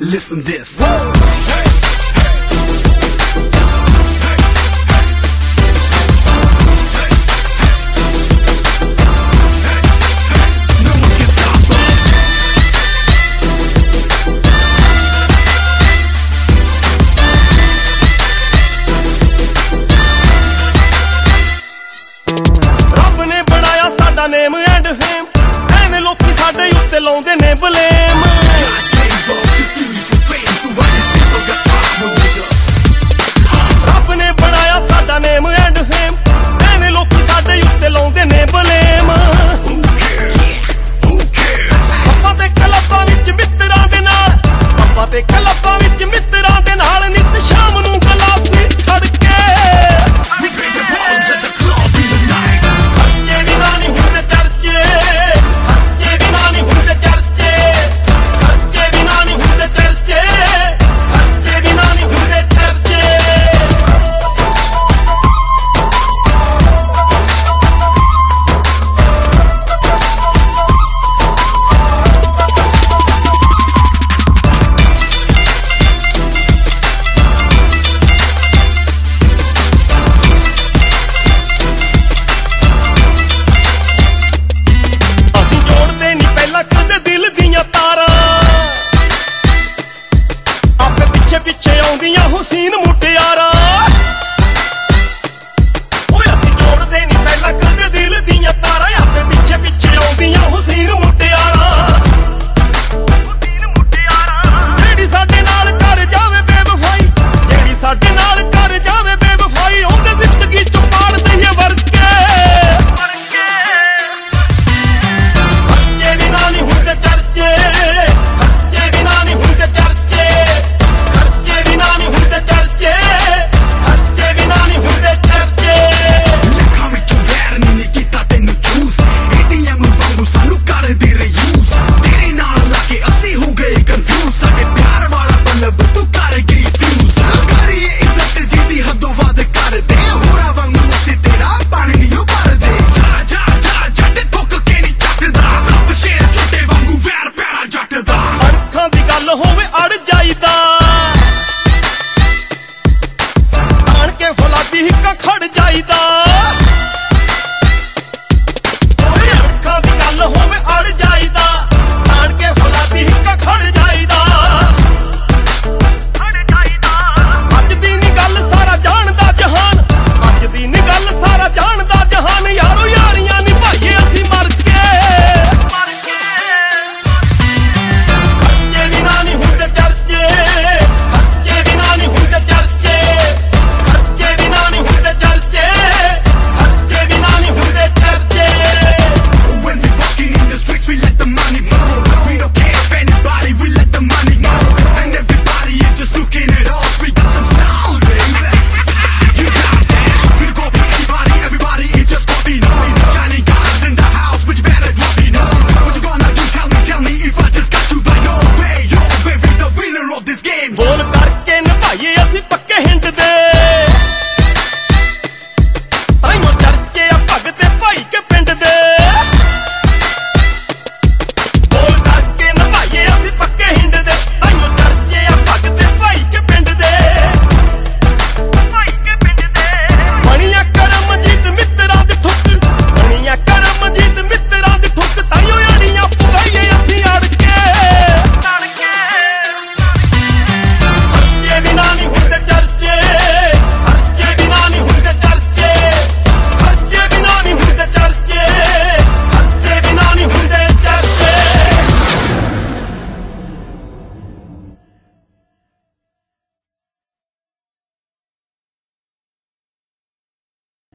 listen this. Name and fame एवें लोकी साडे उत्ते लाउंदे ने बलेम रब ने बनाया साडा नेम एंड फेम एवें लोकी साडे उत्ते लाउंदे ने बलेम पापा ते क्लबां विच मित्तरां दे नाल पापा ते क्लबां विच मित्तरां दे नाल नित शाम नूं गलासी खड़ के हुसीन मुटियारा असीं जोड़दे नी पहला कदे दिल दियां तारा आपे पिछे पिछे आउंदियां हुसीन मुटियारा जेड़ी साडे नाल कर जावे बेवफाई जेड़ी साडे नाल कर जावे बेवफाई ओहदे जिंदगी चों पाड़ दईए वरके खर्चे भी ना नहीं हुंदे चर्चे खर्चे भी ना नहीं हुंदे चर्चे खर्चे भी ना नहीं हुंदे चर्चे खर्चे भी ना नहीं हुंदे चर्चे लखां विचों वैर नहीं कीता तैनूं चूस एटीएम वांगू सानू कर दे यूज तेरे नाल लाके असीं हो गए कंफ्यूज साडे प्यार वाला बल्ब तू कर गई फ्यूज करिए इज्जत जीदी हदों वध कर दे होरा वांगू असीं तेरा पानी नहीं भर दे जा जा जा जट ठोक के नहीं चटदा रब शेर छोटे वांगू वैर पैड़ा जट दा अणखां दी गल होवे अड़ जाईदा आण के फौलादी हिक्का खड़ जाईदा